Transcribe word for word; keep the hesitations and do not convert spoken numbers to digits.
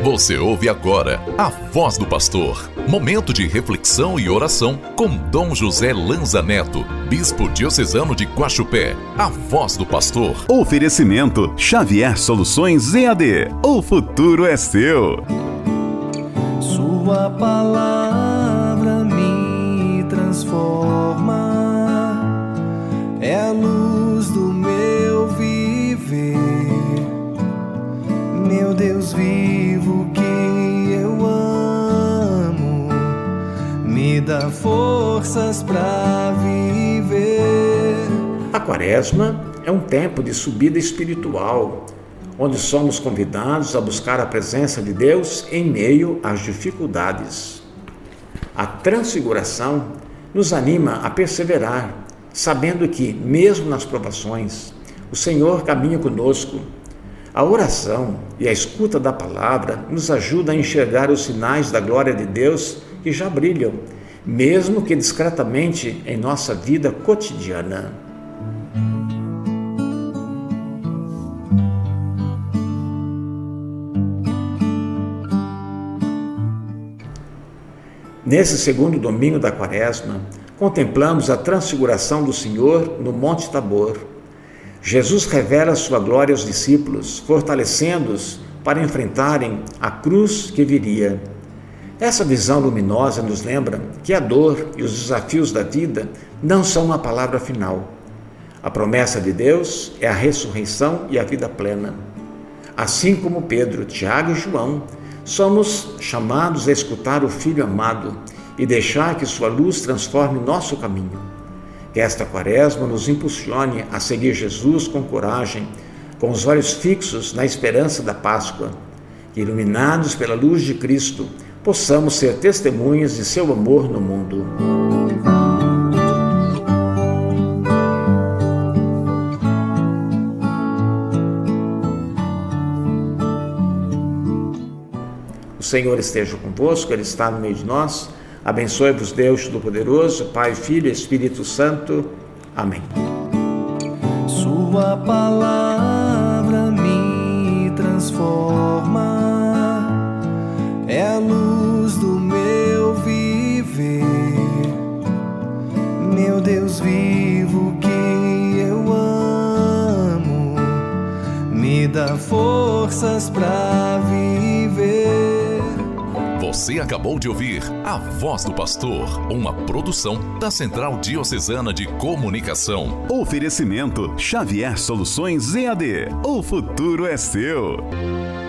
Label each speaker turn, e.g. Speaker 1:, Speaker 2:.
Speaker 1: Você ouve agora a Voz do Pastor. Momento de reflexão e oração com Dom José Lanza Neto, Bispo Diocesano de Guaxupé. A Voz do Pastor.
Speaker 2: Oferecimento Xavier Soluções E A D. O futuro é seu.
Speaker 3: Sua palavra me transforma, é a luz do meu viver. Meu Deus vivo que eu amo, me dá forças para viver.
Speaker 4: A Quaresma é um tempo de subida espiritual, onde somos convidados a buscar a presença de Deus em meio às dificuldades. A transfiguração nos anima a perseverar, sabendo que, mesmo nas provações, o Senhor caminha conosco. A oração e a escuta da palavra nos ajuda a enxergar os sinais da glória de Deus que já brilham, mesmo que discretamente em nossa vida cotidiana. Nesse segundo domingo da Quaresma, contemplamos a transfiguração do Senhor no Monte Tabor. Jesus revela sua glória aos discípulos, fortalecendo-os para enfrentarem a cruz que viria. Essa visão luminosa nos lembra que a dor e os desafios da vida não são uma palavra final. A promessa de Deus é a ressurreição e a vida plena. Assim como Pedro, Tiago e João, somos chamados a escutar o Filho amado e deixar que sua luz transforme nosso caminho. Que esta Quaresma nos impulsione a seguir Jesus com coragem, com os olhos fixos na esperança da Páscoa. Que, iluminados pela luz de Cristo, possamos ser testemunhas de seu amor no mundo. O Senhor esteja convosco, Ele está no meio de nós. Abençoe-vos Deus Todo-Poderoso, Pai, Filho e Espírito Santo. Amém.
Speaker 3: Sua palavra me transforma, é a luz do meu viver. Meu Deus vivo que eu amo, me dá forças para viver.
Speaker 1: Você acabou de ouvir A Voz do Pastor, uma produção da Central Diocesana de Comunicação.
Speaker 2: Oferecimento Xavier Soluções E A D. O futuro é seu.